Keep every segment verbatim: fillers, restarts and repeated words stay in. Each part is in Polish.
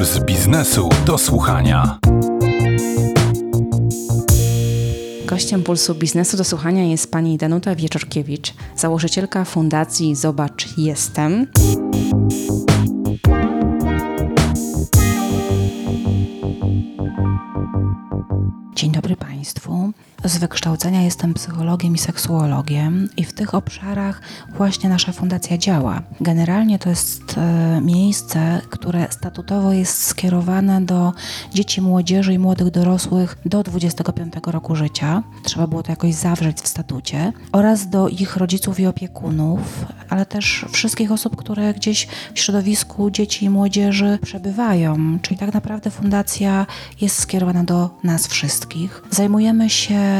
Puls biznesu do słuchania. Gościem Pulsu Biznesu do Słuchania jest pani Danuta Wieczorkiewicz, założycielka Fundacji Zobacz Jestem. Dzień dobry Państwu. Z wykształcenia jestem psychologiem i seksuologiem i w tych obszarach właśnie nasza fundacja działa. Generalnie to jest e, miejsce, które statutowo jest skierowane do dzieci, młodzieży i młodych dorosłych do dwudziestego piątego roku życia. Trzeba było to jakoś zawrzeć w statucie. Oraz do ich rodziców i opiekunów, ale też wszystkich osób, które gdzieś w środowisku dzieci i młodzieży przebywają. Czyli tak naprawdę fundacja jest skierowana do nas wszystkich. Zajmujemy się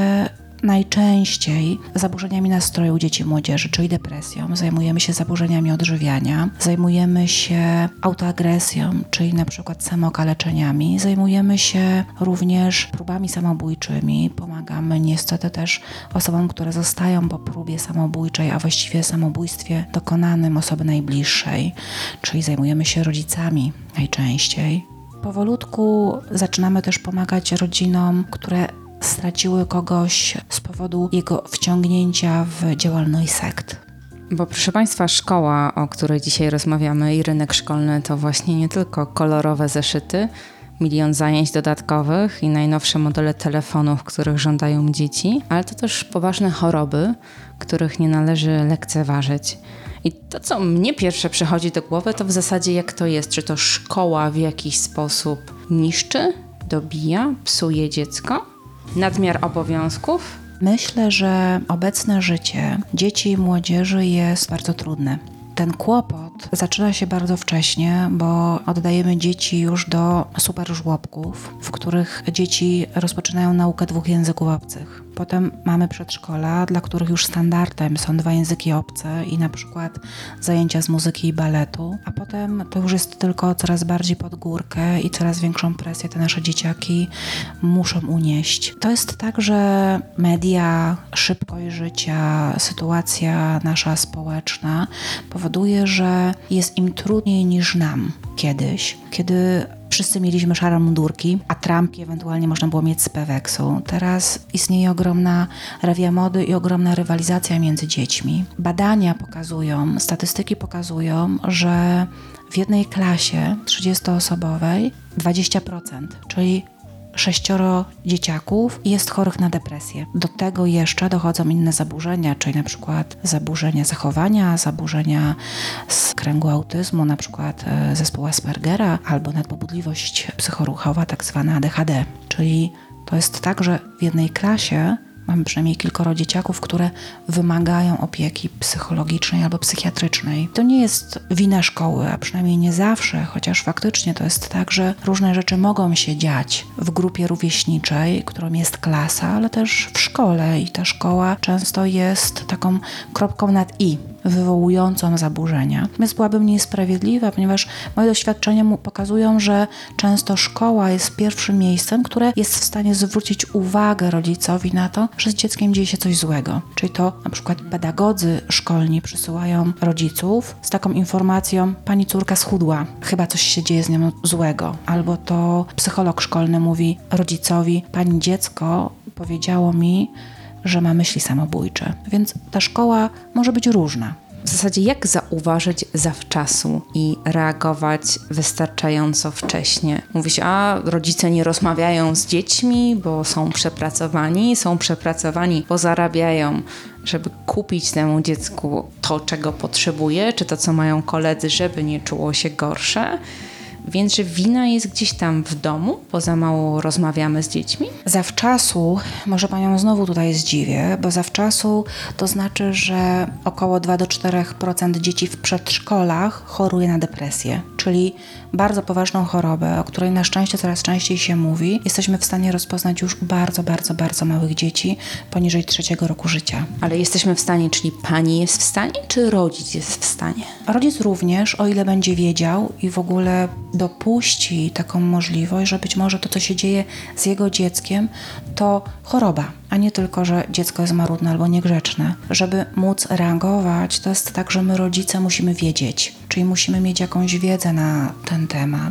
najczęściej zaburzeniami nastroju dzieci i młodzieży, czyli depresją. Zajmujemy się zaburzeniami odżywiania, zajmujemy się autoagresją, czyli na przykład samookaleczeniami. Zajmujemy się również próbami samobójczymi. Pomagamy niestety też osobom, które zostają po próbie samobójczej, a właściwie samobójstwie dokonanym osoby najbliższej, czyli zajmujemy się rodzicami najczęściej. Powolutku zaczynamy też pomagać rodzinom, które straciły kogoś z powodu jego wciągnięcia w działalność sekt. Bo proszę Państwa, szkoła, o której dzisiaj rozmawiamy i rynek szkolny to właśnie nie tylko kolorowe zeszyty, milion zajęć dodatkowych i najnowsze modele telefonów, których żądają dzieci, ale to też poważne choroby, których nie należy lekceważyć. I to, co mnie pierwsze przychodzi do głowy, to w zasadzie jak to jest, czy to szkoła w jakiś sposób niszczy, dobija, psuje dziecko? Nadmiar obowiązków? Myślę, że obecne życie dzieci i młodzieży jest bardzo trudne. Ten kłopot zaczyna się bardzo wcześnie, bo oddajemy dzieci już do super żłobków, w których dzieci rozpoczynają naukę dwóch języków obcych. Potem mamy przedszkola, dla których już standardem są dwa języki obce i na przykład zajęcia z muzyki i baletu, a potem to już jest tylko coraz bardziej pod górkę i coraz większą presję te nasze dzieciaki muszą unieść. To jest tak, że media, szybkość życia, sytuacja nasza społeczna powoduje, że jest im trudniej niż nam kiedyś, kiedy wszyscy mieliśmy szare mundurki, a trampki ewentualnie można było mieć z Peweksu. Teraz istnieje ogromna rewia mody i ogromna rywalizacja między dziećmi. Badania pokazują, statystyki pokazują, że w jednej klasie trzydziestoosobowej dwadzieścia procent, czyli sześcioro dzieciaków jest chorych na depresję. Do tego jeszcze dochodzą inne zaburzenia, czyli na przykład zaburzenia zachowania, zaburzenia z kręgu autyzmu, na przykład zespół Aspergera albo nadpobudliwość psychoruchowa, tak zwana A D H D. Czyli to jest tak, że w jednej klasie mamy przynajmniej kilkoro dzieciaków, które wymagają opieki psychologicznej albo psychiatrycznej. To nie jest wina szkoły, a przynajmniej nie zawsze, chociaż faktycznie to jest tak, że różne rzeczy mogą się dziać w grupie rówieśniczej, którą jest klasa, ale też w szkole i ta szkoła często jest taką kropką nad i, wywołującą zaburzenia. Więc byłabym niesprawiedliwa, ponieważ moje doświadczenia mu pokazują, że często szkoła jest pierwszym miejscem, które jest w stanie zwrócić uwagę rodzicowi na to, że z dzieckiem dzieje się coś złego. Czyli to na przykład pedagodzy szkolni przysyłają rodziców z taką informacją: pani córka schudła, chyba coś się dzieje z nią złego. Albo to psycholog szkolny mówi rodzicowi: pani dziecko powiedziało mi, że ma myśli samobójcze. Więc ta szkoła może być różna. W zasadzie jak zauważyć zawczasu i reagować wystarczająco wcześnie? Mówi się, a rodzice nie rozmawiają z dziećmi, bo są przepracowani, są przepracowani, bo zarabiają, żeby kupić temu dziecku to, czego potrzebuje, czy to, co mają koledzy, żeby nie czuło się gorsze. Więc, że wina jest gdzieś tam w domu, bo za mało rozmawiamy z dziećmi? Zawczasu, może panią znowu tutaj zdziwię, bo zawczasu to znaczy, że około dwa do czterech procent dzieci w przedszkolach choruje na depresję, czyli bardzo poważną chorobę, o której na szczęście coraz częściej się mówi. Jesteśmy w stanie rozpoznać już u bardzo, bardzo, bardzo małych dzieci poniżej trzeciego roku życia. Ale jesteśmy w stanie, czyli pani jest w stanie, czy rodzic jest w stanie? Rodzic również, o ile będzie wiedział i w ogóle dopuści taką możliwość, że być może to, co się dzieje z jego dzieckiem, to choroba, a nie tylko, że dziecko jest marudne albo niegrzeczne. Żeby móc reagować, to jest tak, że my rodzice musimy wiedzieć, czyli musimy mieć jakąś wiedzę na ten temat.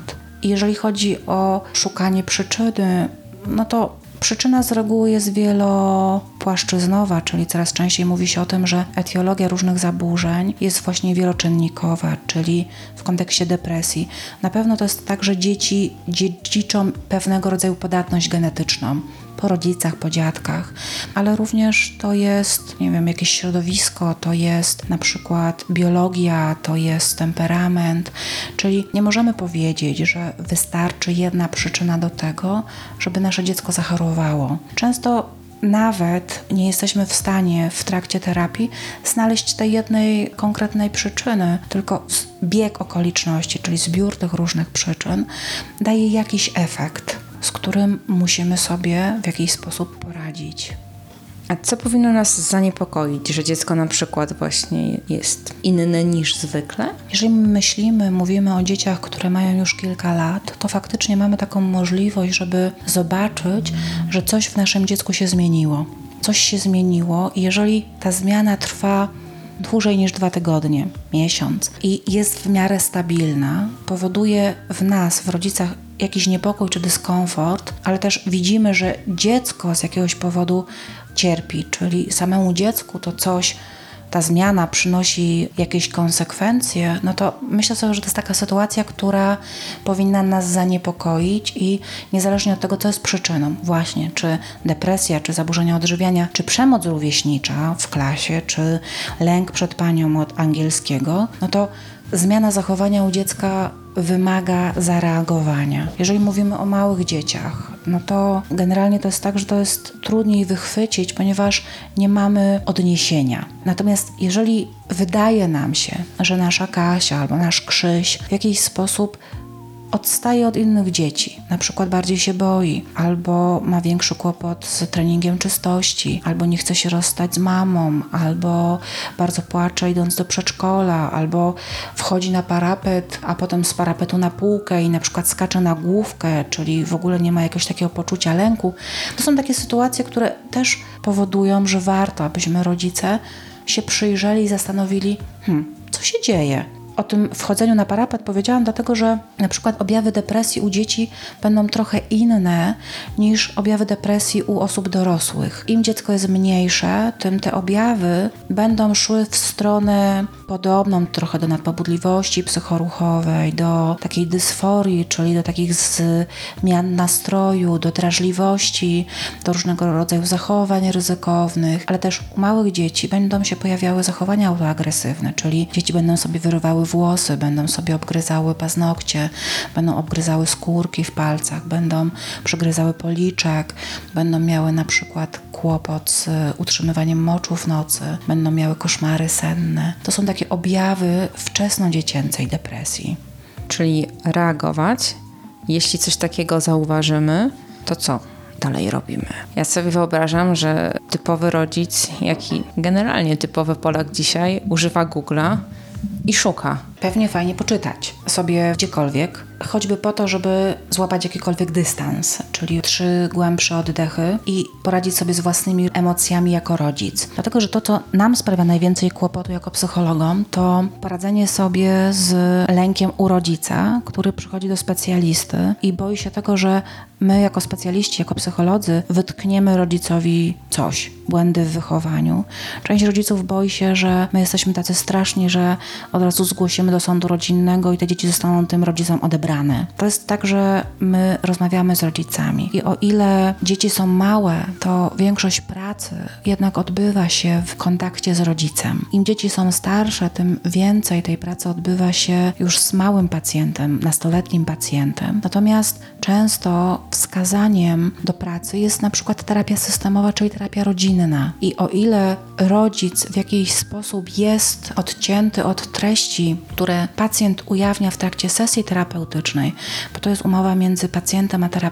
jeżeli chodzi o szukanie przyczyny, no to przyczyna z reguły jest wielopłaszczyznowa, czyli coraz częściej mówi się o tym, że etiologia różnych zaburzeń jest właśnie wieloczynnikowa, czyli w kontekście depresji. Na pewno to jest tak, że dzieci dziedziczą pewnego rodzaju podatność genetyczną po rodzicach, po dziadkach, ale również to jest, nie wiem, jakieś środowisko, to jest na przykład biologia, to jest temperament, czyli nie możemy powiedzieć, że wystarczy jedna przyczyna do tego, żeby nasze dziecko zachorowało. Często nawet nie jesteśmy w stanie w trakcie terapii znaleźć tej jednej konkretnej przyczyny, tylko bieg okoliczności, czyli zbiór tych różnych przyczyn daje jakiś efekt, z którym musimy sobie w jakiś sposób poradzić. A co powinno nas zaniepokoić, że dziecko na przykład właśnie jest inne niż zwykle? Jeżeli myślimy, mówimy o dzieciach, które mają już kilka lat, to faktycznie mamy taką możliwość, żeby zobaczyć, że coś w naszym dziecku się zmieniło. Coś się zmieniło i jeżeli ta zmiana trwa dłużej niż dwa tygodnie, miesiąc i jest w miarę stabilna, powoduje w nas, w rodzicach jakiś niepokój czy dyskomfort, ale też widzimy, że dziecko z jakiegoś powodu cierpi, czyli samemu dziecku to coś, ta zmiana przynosi jakieś konsekwencje, no to myślę sobie, że to jest taka sytuacja, która powinna nas zaniepokoić i niezależnie od tego, co jest przyczyną, właśnie, czy depresja, czy zaburzenia odżywiania, czy przemoc rówieśnicza w klasie, czy lęk przed panią od angielskiego, no to zmiana zachowania u dziecka wymaga zareagowania. Jeżeli mówimy o małych dzieciach, no to generalnie to jest tak, że to jest trudniej wychwycić, ponieważ nie mamy odniesienia. Natomiast jeżeli wydaje nam się, że nasza Kasia albo nasz Krzyś w jakiś sposób odstaje od innych dzieci, na przykład bardziej się boi, albo ma większy kłopot z treningiem czystości, albo nie chce się rozstać z mamą, albo bardzo płacze idąc do przedszkola, albo wchodzi na parapet, a potem z parapetu na półkę i na przykład skacze na główkę, czyli w ogóle nie ma jakiegoś takiego poczucia lęku. To są takie sytuacje, które też powodują, że warto, abyśmy rodzice się przyjrzeli i zastanowili, hmm, co się dzieje? O tym wchodzeniu na parapet powiedziałam dlatego, że na przykład objawy depresji u dzieci będą trochę inne niż objawy depresji u osób dorosłych. Im dziecko jest mniejsze, tym te objawy będą szły w stronę podobną trochę do nadpobudliwości psychoruchowej, do takiej dysforii, czyli do takich zmian nastroju, do drażliwości, do różnego rodzaju zachowań ryzykownych, ale też u małych dzieci będą się pojawiały zachowania autoagresywne, czyli dzieci będą sobie wyrywały włosy, będą sobie obgryzały paznokcie, będą obgryzały skórki w palcach, będą przegryzały policzek, będą miały na przykład kłopot z utrzymywaniem moczu w nocy, będą miały koszmary senne. To są takie objawy wczesnodziecięcej depresji. Czyli reagować, jeśli coś takiego zauważymy, to co dalej robimy? Ja sobie wyobrażam, że typowy rodzic, jak i generalnie typowy Polak dzisiaj używa Google'a i szuka. Pewnie fajnie poczytać sobie gdziekolwiek, choćby po to, żeby złapać jakikolwiek dystans, czyli trzy głębsze oddechy i poradzić sobie z własnymi emocjami jako rodzic. Dlatego, że to, co nam sprawia najwięcej kłopotu jako psychologom, to poradzenie sobie z lękiem u rodzica, który przychodzi do specjalisty i boi się tego, że my jako specjaliści, jako psycholodzy wytkniemy rodzicowi coś, błędy w wychowaniu. Część rodziców boi się, że my jesteśmy tacy straszni, że od razu zgłosimy do sądu rodzinnego i te dzieci zostaną tym rodzicom odebrane. To jest tak, że my rozmawiamy z rodzicami i o ile dzieci są małe, to większość pracy jednak odbywa się w kontakcie z rodzicem. Im dzieci są starsze, tym więcej tej pracy odbywa się już z małym pacjentem, nastoletnim pacjentem. Natomiast często wskazaniem do pracy jest na przykład terapia systemowa, czyli terapia rodzinna. I o ile rodzic w jakiś sposób jest odcięty od treści, które pacjent ujawnia w trakcie sesji terapeutycznej, bo to jest umowa między pacjentem a terapeutą,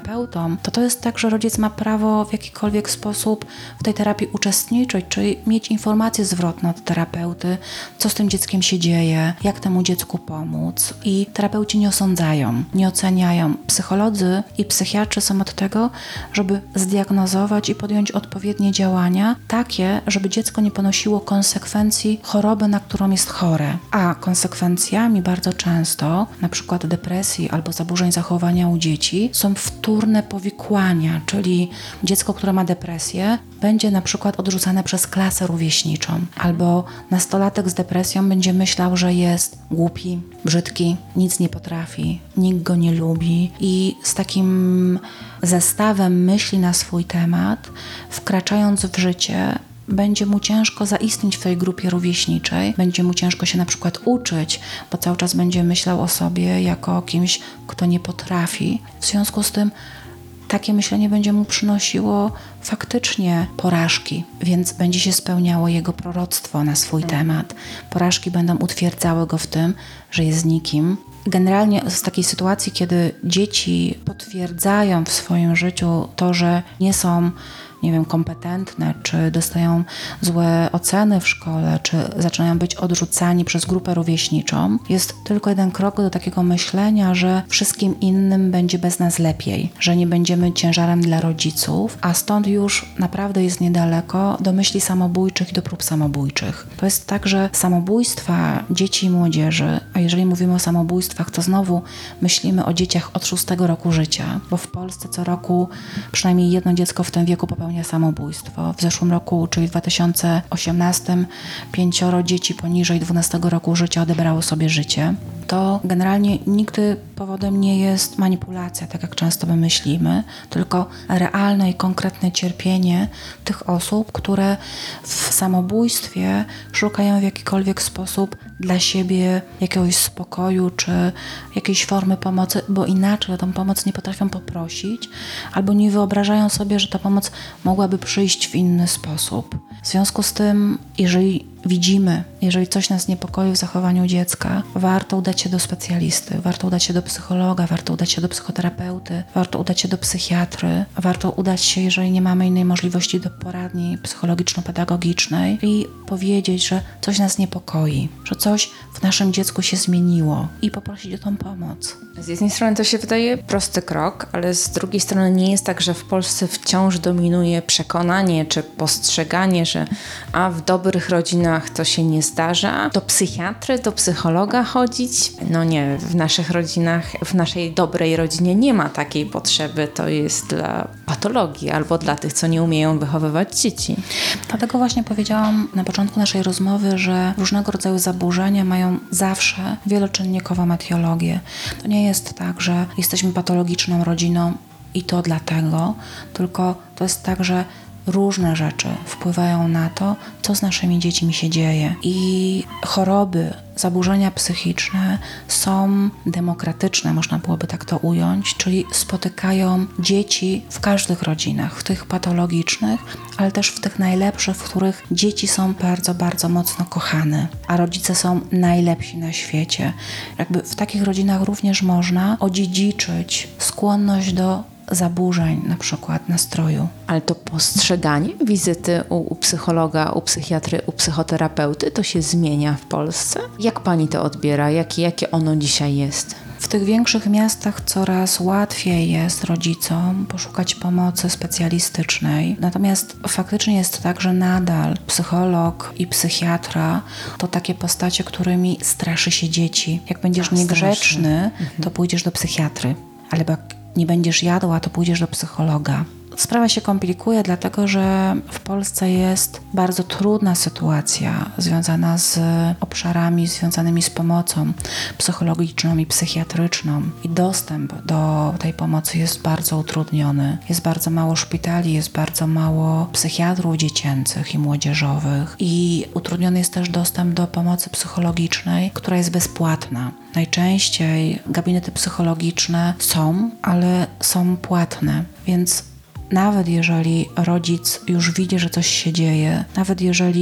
terapeutą, to to jest tak, że rodzic ma prawo w jakikolwiek sposób w tej terapii uczestniczyć, czyli mieć informacje zwrotne od terapeuty, co z tym dzieckiem się dzieje, jak temu dziecku pomóc. I terapeuci nie osądzają, nie oceniają. Psycholodzy i psychiatrzy są od tego, żeby zdiagnozować i podjąć odpowiednie działania, takie, żeby dziecko nie ponosiło konsekwencji choroby, na którą jest chore. A konsekwencjami bardzo często, na przykład depresji albo zaburzeń zachowania u dzieci, są wtórne powikłania, czyli dziecko, które ma depresję, będzie na przykład odrzucane przez klasę rówieśniczą, albo nastolatek z depresją będzie myślał, że jest głupi, brzydki, nic nie potrafi, nikt go nie lubi i z takim zestawem myśli na swój temat, wkraczając w życie, będzie mu ciężko zaistnieć w tej grupie rówieśniczej, będzie mu ciężko się na przykład uczyć, bo cały czas będzie myślał o sobie jako o kimś, kto nie potrafi. W związku z tym takie myślenie będzie mu przynosiło faktycznie porażki, więc będzie się spełniało jego proroctwo na swój temat. Porażki będą utwierdzały go w tym, że jest nikim. Generalnie z takiej sytuacji, kiedy dzieci potwierdzają w swoim życiu to, że nie są, nie wiem, kompetentne, czy dostają złe oceny w szkole, czy zaczynają być odrzucani przez grupę rówieśniczą, jest tylko jeden krok do takiego myślenia, że wszystkim innym będzie bez nas lepiej, że nie będziemy ciężarem dla rodziców, a stąd już naprawdę jest niedaleko do myśli samobójczych i do prób samobójczych. To jest tak, że samobójstwa dzieci i młodzieży, a jeżeli mówimy o samobójstwach, to znowu myślimy o dzieciach od szóstego roku życia, bo w Polsce co roku przynajmniej jedno dziecko w tym wieku popełnia samobójstwo. W zeszłym roku, czyli w dwa tysiące osiemnastym, pięcioro dzieci poniżej dwunastego roku życia odebrało sobie życie. To generalnie nigdy powodem nie jest manipulacja, tak jak często my myślimy, tylko realne i konkretne cierpienie tych osób, które w samobójstwie szukają w jakikolwiek sposób dla siebie jakiegoś spokoju czy jakiejś formy pomocy, bo inaczej o tą pomoc nie potrafią poprosić albo nie wyobrażają sobie, że ta pomoc mogłaby przyjść w inny sposób. W związku z tym, jeżeli widzimy, jeżeli coś nas niepokoi w zachowaniu dziecka, warto udać się do specjalisty, warto udać się do psychologa, warto udać się do psychoterapeuty, warto udać się do psychiatry, warto udać się, jeżeli nie mamy innej możliwości, do poradni psychologiczno-pedagogicznej i powiedzieć, że coś nas niepokoi, że coś w naszym dziecku się zmieniło i poprosić o tą pomoc. Z jednej strony to się wydaje prosty krok, ale z drugiej strony nie jest tak, że w Polsce wciąż dominuje przekonanie czy postrzeganie, że a w dobrych rodzinach to się nie zdarza. Do psychiatry, do psychologa chodzić? No nie, w naszych rodzinach, w naszej dobrej rodzinie nie ma takiej potrzeby. To jest dla patologii albo dla tych, co nie umieją wychowywać dzieci. Dlatego właśnie powiedziałam na początku naszej rozmowy, że różnego rodzaju zaburzenia mają zawsze wieloczynnikową etiologię. To nie jest tak, że jesteśmy patologiczną rodziną i to dlatego, tylko to jest tak, że różne rzeczy wpływają na to, co z naszymi dziećmi się dzieje. I choroby, zaburzenia psychiczne są demokratyczne, można byłoby tak to ująć, czyli spotykają dzieci w każdych rodzinach, w tych patologicznych, ale też w tych najlepszych, w których dzieci są bardzo, bardzo mocno kochane, a rodzice są najlepsi na świecie. Jakby w takich rodzinach również można odziedziczyć skłonność do zaburzeń, na przykład nastroju. Ale to postrzeganie wizyty u, u psychologa, u psychiatry, u psychoterapeuty, to się zmienia w Polsce? Jak pani to odbiera? Jakie, jakie ono dzisiaj jest? W tych większych miastach coraz łatwiej jest rodzicom poszukać pomocy specjalistycznej. Natomiast faktycznie jest tak, że nadal psycholog i psychiatra to takie postacie, którymi straszy się dzieci. Jak będziesz Ach, niegrzeczny, mhm. to pójdziesz do psychiatry. Ale jak nie będziesz jadła, to pójdziesz do psychologa. Sprawa się komplikuje, dlatego że w Polsce jest bardzo trudna sytuacja związana z obszarami związanymi z pomocą psychologiczną i psychiatryczną. I dostęp do tej pomocy jest bardzo utrudniony. Jest bardzo mało szpitali, jest bardzo mało psychiatrów dziecięcych i młodzieżowych. I utrudniony jest też dostęp do pomocy psychologicznej, która jest bezpłatna. Najczęściej gabinety psychologiczne są, ale są płatne, więc nawet jeżeli rodzic już widzi, że coś się dzieje, nawet jeżeli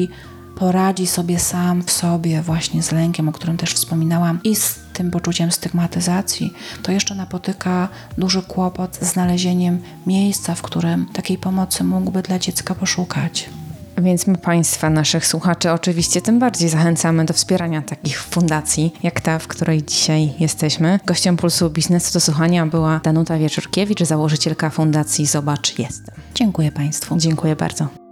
poradzi sobie sam w sobie właśnie z lękiem, o którym też wspominałam, i z tym poczuciem stygmatyzacji, to jeszcze napotyka duży kłopot z znalezieniem miejsca, w którym takiej pomocy mógłby dla dziecka poszukać. Więc my Państwa, naszych słuchaczy, oczywiście tym bardziej zachęcamy do wspierania takich fundacji, jak ta, w której dzisiaj jesteśmy. Gościem Pulsu Biznesu do Słuchania była Danuta Wieczorkiewicz, założycielka Fundacji Zobacz Jestem. Dziękuję Państwu. Dziękuję bardzo.